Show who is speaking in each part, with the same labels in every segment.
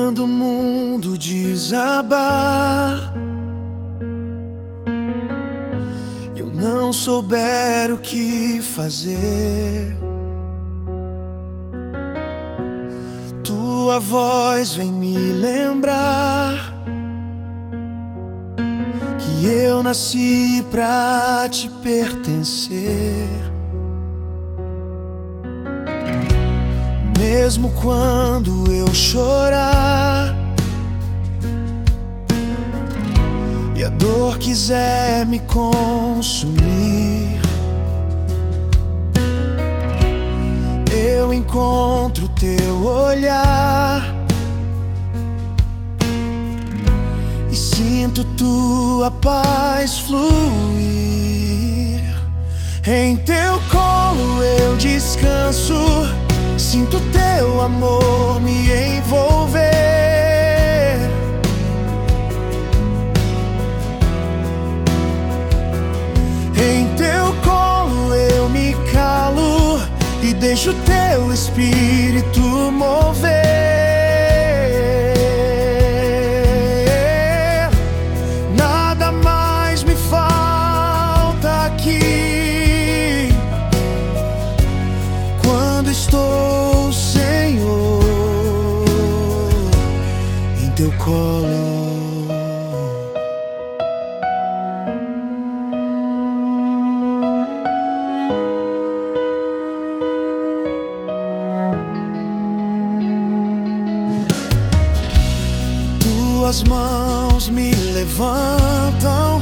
Speaker 1: Quando o mundo desabar, eu não souber o que fazer, tua voz vem me lembrar que eu nasci pra te pertencer. Mesmo quando eu chorar e a dor quiser me consumir, eu encontro teu olhar e sinto tua paz fluir. Em teu colo eu descanso, sinto teu amor me envolver. Em teu colo eu me calo e deixo teu espírito mover. Nada mais me falta aqui quando estou, Senhor, em teu colo. Tuas mãos me levantam,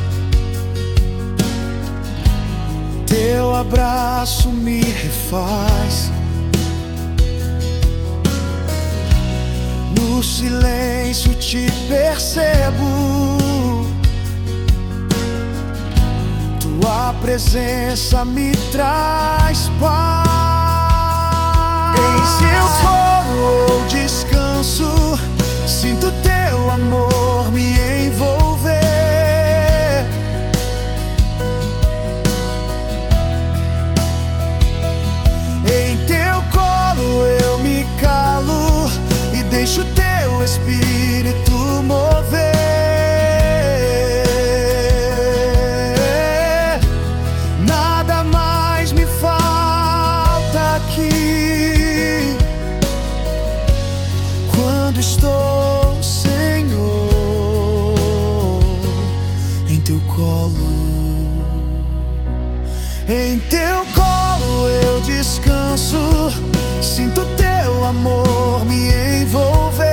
Speaker 1: teu abraço me refaz. No silêncio te percebo, tua presença me traz paz. Em seu colo eu descanso, sinto teu amor me envolver. Em teu colo eu me calo e deixo teu espírito mover. Nada mais me falta aqui quando estou, Senhor, em teu colo. Em teu colo eu descanso, sinto teu amor me envolver.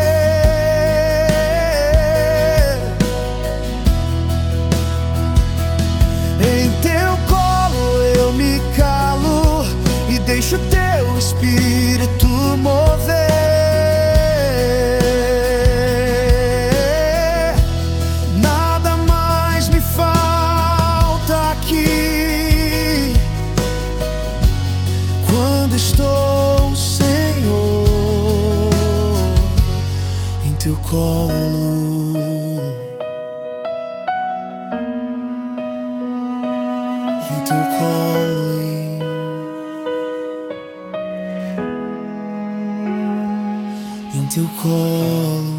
Speaker 1: Em teu colo eu me calo e deixo teu espírito mover. Nada mais me falta aqui quando estou, Senhor, em teu colo. Em teu colo, em teu colo.